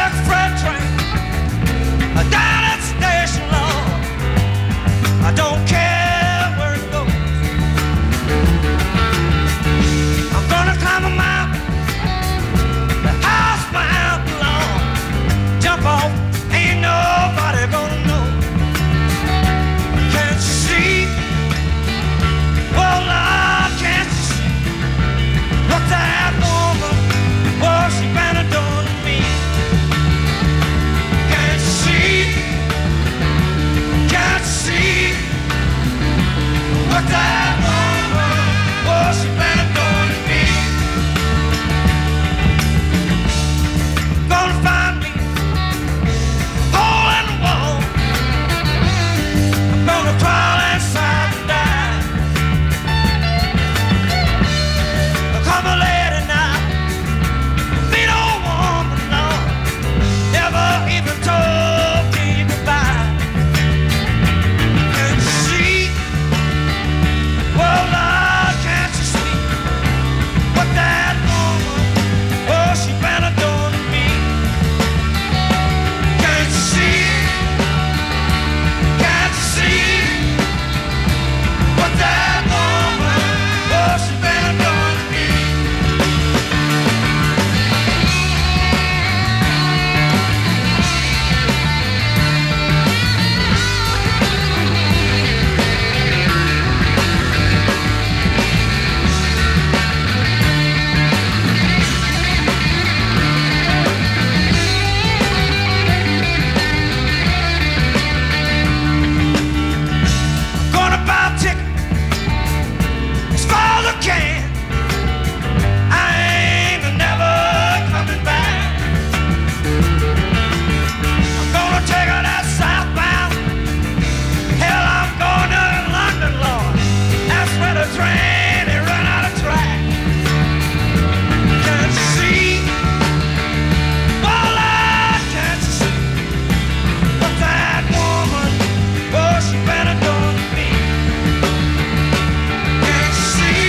like a freight train down at the station, Lord. I don't care where it goes. I'm gonna climb a mountain, the house mountain, Lord. Jump off, ain't nobody gonna know. Can't you see? Well, Lord, can't you see what that woman, what she been doing to me? Can't you see? Can't you see what that woman, what she been doing to me? Gonna find me a hole in the wall. I'm gonna crawl inside and die. Come a lady now, beat old woman, Lord, never even told me goodbye. Can't you see? Well, Lord, can't you see what that woman, oh, she been doing to me? Can't you see? Can't you see what that woman, oh, she been doing to me? Gonna buy a ticket as far as I can. I ain't never coming back. I'm gonna take her that southbound. Hell, I'm going to London, Lord. That's where the train they run out of track. Can't you see? Well, Lord, can't you see what that woman, oh, she been doing to me? Can't you see?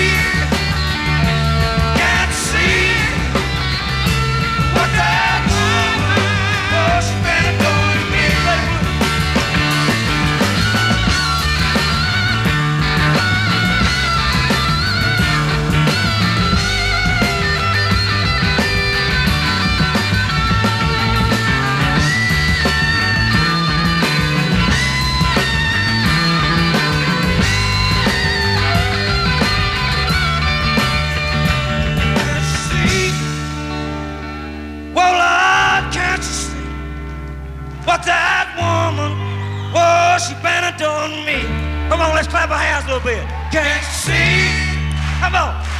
Can't you see what that woman, oh, she been doing to me? Can't you see? Well, Lord, can't you see what that woman, oh, she been doing to me? Come on, let's clap our hands a little bit. Can't you see? Come on.